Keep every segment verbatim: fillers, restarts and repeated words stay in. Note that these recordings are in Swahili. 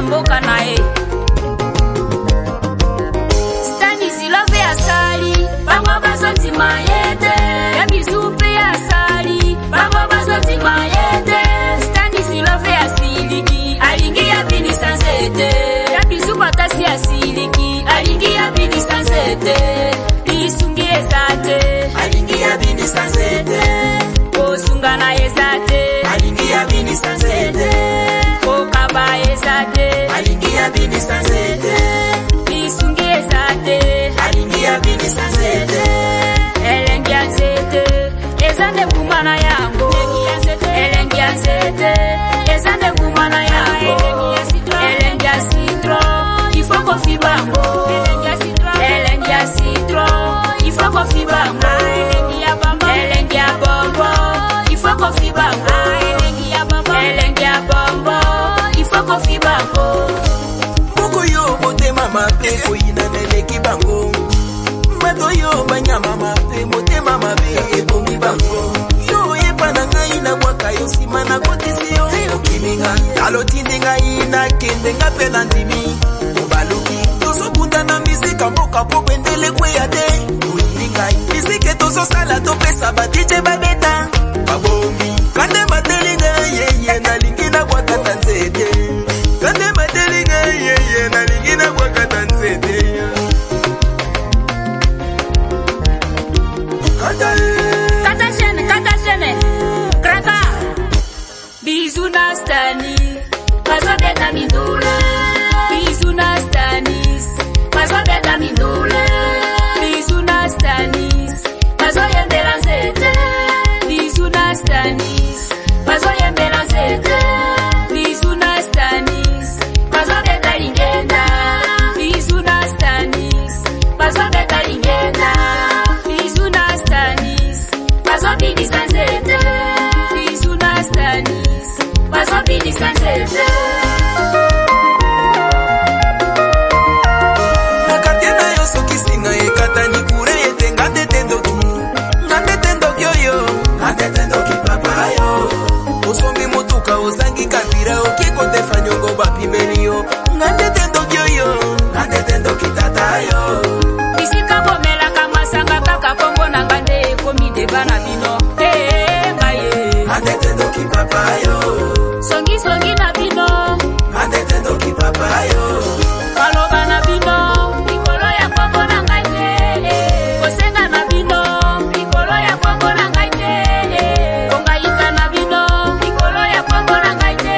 mboka nae. Stanislove asali bango bazoti mayete ya bizupe ya asali bango bazoti mayete. Stanislove asiliki alingi ya bini sansete ya bizupa tasi asiliki alingi ya bini sansete. Bisungi ezate alingi ya bini sansete. Osungana ezate alingi ya bini sansete. Okaba ezate alingi ya bini sansete. Bisungi ezate alingi ya bini sansete. Elengi azete ezande kumana yango. Elengi azete ezande kumana yango. Elengi asitro ifoko fibango. Elengi asitro ifoko fibango. Elengi abombo ifoko fibango. Elengi abombo ifoko fibango. Moko yo motema mabe koyina neleki bango. Mato yo banyama mabe motema mabe ebomi bango. Yo yepana ngai na mwaka yo simana kotisi yo okininga. Alotindi ngai na kende ngapela ndimi obaluki. Tozo kundana mizika mboka po bendele kweyate. Oyininga mizike tozo sala topesa ba D J babeta babomi. Kande matelinga yeye na lingina kwa katanzete. Kande matelinga yeye na lingina kwa katanzete. Kata shene, kata shene, kraka. Bizu na stani, mazo beta mindule. Bizu na stanis, mazo beta mindule. Bizu na stanis, mazo yembela zete. Bizu na stanis, mazo yembela zete. Bizu na stanis, mazo beta lingenda. Bizu na stanis, mazo beta lingenda. Bizu na stanis, mazo bidi sansete. Bizu na stanis, mazo bidi sansete. Nakatena yo soki singa ekata ni kure ete ngande tendo ki. Ngande tendo kyoyo, ngande tendo ki papa yo. Osombi mutuka ozangi kabira okikote fanyongo bapimeni yo. Ngande tendo kyoyo, ngande tendo ki tata yo. Bisika bomela kama sanga kaka kongo na ngande komide bana bino. Eh ngaye. Ngande tendo ki papa yo. Songi songi na bino. Ngande tendo ki papa yo. Maloba na bino. Mikolo ya kongo na ngande. Kosenga na bino. Mikolo ya kongo na ngande. Kongaika na bino. Mikolo ya kongo na ngande.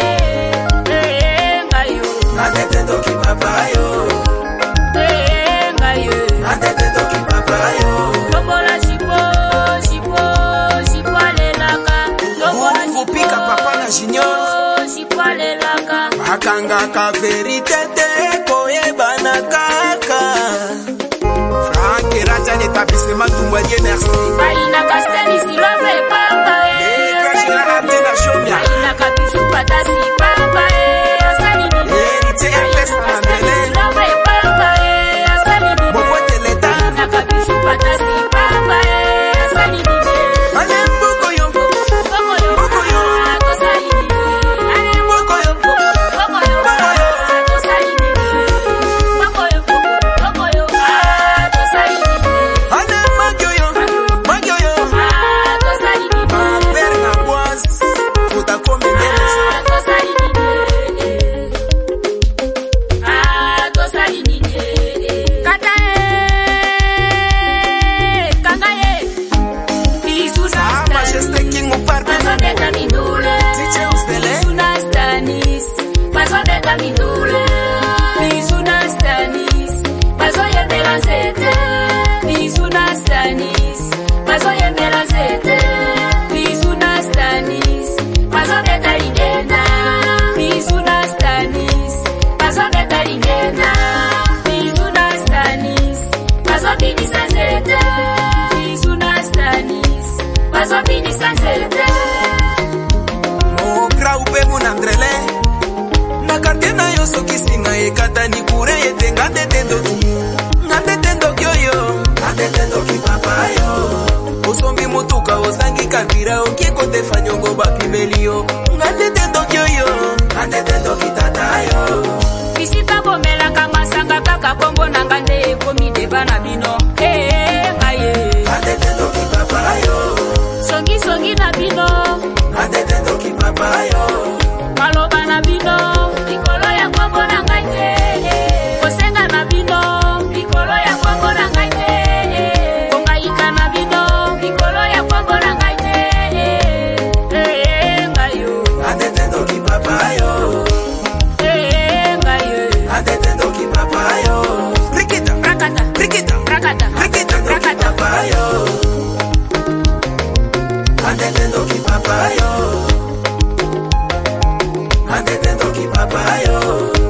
Eh ngayo. Ngande tendo ki papa yo. Eh ngayo. Ngande tendo ki papa yo. Lobola jipo, jipo, jipo alelaka. Lobola Mungu pika papa na junior. jipo alelaka. Akanga ka verite te koye bana kaka. Frank Raja l'établissement Tumwanye merci. Baina kasteni silove papa Eh, eh. Kashi la Abdena Shomia. Baina kapishu patasi papa eh. Asali nini. Héritier Ernest Mandele. Silove papa eh. Asali nini. Bobote l'État. Baina kapishu patasi papa eh. Asali nini. Ale Mbokoyo. Boko yo. Boko yo. Atosali nini. Ale Mbokoyo. Boko yo. Atosali nini. Boko yo. Boko yo. Atosali nini. Ale Magyoyo. Magyoyo. Atosali nini. Ma père na boise. Futa komi menes. Atosali nini. Atosali nini. Kata eh. Kanga eh. Bisu na Sa majesté King Uparbe. Mazo beta mindule. D J Usele. Bisu na stanis. Mazo beta mindule. Bisu na stanis. Mazo yembela zete. Bisu na stanis. Mazo yembela zete. Bisu na stanis. Mazo beta lingenda. Bisu na stanis. Mazo beta lingenda. Bisu na stanis. Mazo bidi sansete. Bisu na stanis. Mazo bidi sansete. Okra upe munandrele. Na kartena yo soki singa ekata ni kure ete ngande tendo ki. Ngande tendo kyoyo. Ngande tendo ki papa yo. Osombi mutu mutuka osangi kambira okieko te fanyongo bapimelio ngande tendo yo ngande tendo kitatayo Bisita bomela kama sanga kaka kombo na ngande komide bana bino eh aye ngande tendo kipapayo songi songi na bino ngande tendo kipapayo maloba na bino ikolo ya kombo na ngande kosenga na bino ikolo ya kombo na ngande kongaika na bino ikolo ya kombo na ngande eh ngayo ngande tendo kipapayo eh ngayo ngande tendo kipapayo rikita rakata rikita rakata rikita rakata kipapayo ngande tendo kipapayo ngande tendo kipapayo